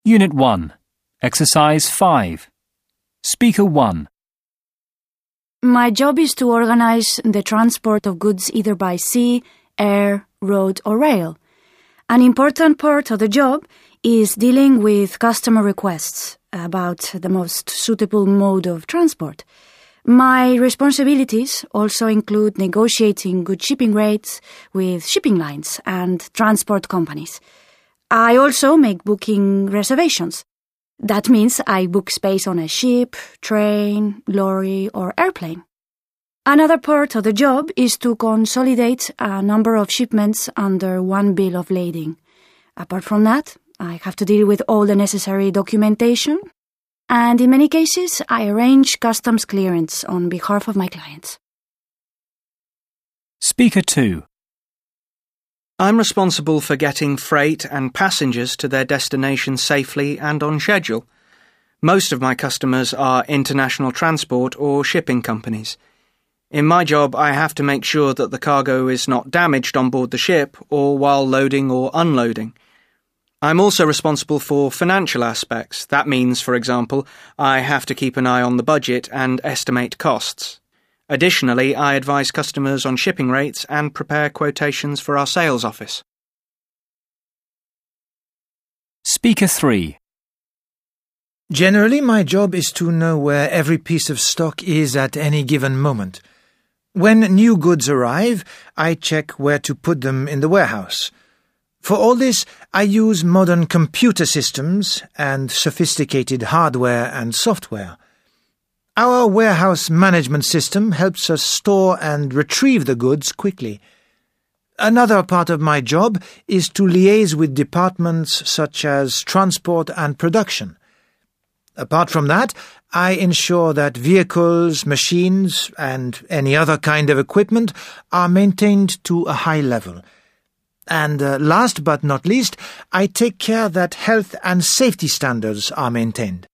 Unit 1, Exercise 5. Speaker 1. My job is to organize the transport of goods either by sea, air, road or rail. An important part of the job is dealing with customer requests about the most suitable mode of transport. My responsibilities also include negotiating good shipping rates with shipping lines and transport companies. I also make booking reservations. That means I book space on a ship, train, lorry or airplane. Another part of the job is to consolidate a number of shipments under one bill of lading. Apart from that, I have to deal with all the necessary documentation, and in many cases, I arrange customs clearance on behalf of my clients. Speaker 2. I'm responsible for getting freight and passengers to their destination safely and on schedule. Most of my customers are international transport or shipping companies. In my job, I have to make sure that the cargo is not damaged on board the ship or while loading or unloading. I'm also responsible for financial aspects. That means, for example, I have to keep an eye on the budget and estimate costs. Additionally, I advise customers on shipping rates and prepare quotations for our sales office. Speaker 3. Generally, my job is to know where every piece of stock is at any given moment. When new goods arrive, I check where to put them in the warehouse. For all this, I use modern computer systems and sophisticated hardware and software. Our warehouse management system helps us store and retrieve the goods quickly. Another part of my job is to liaise with departments such as transport and production. Apart from that, I ensure that vehicles, machines, and any other kind of equipment are maintained to a high level. And last but not least, I take care that health and safety standards are maintained.